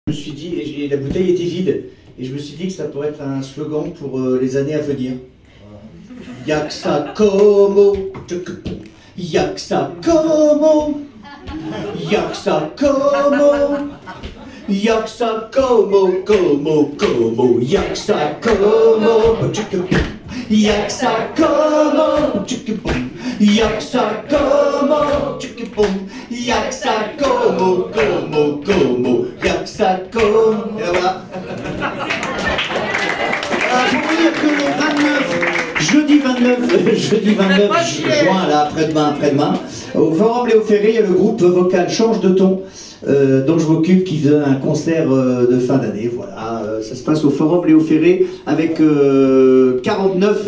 Je me suis dit, et la bouteille était vide, et je me suis dit que ça pourrait être un slogan pour les années à venir. Y'a que ça como, y'a que ça como, y'a que ça como, y'a que ça como, y'a que ça como, y'a que ça como, y'a que ça como, y'a que ça como, y'a que ça como. Et voilà. Pour vous dire que le jeudi 29 juin, là, après-demain, au Forum Léo Ferré, il y a le groupe vocal Change de ton, dont je m'occupe, qui faisait un concert de fin d'année. Voilà, ça se passe au Forum Léo Ferré avec 49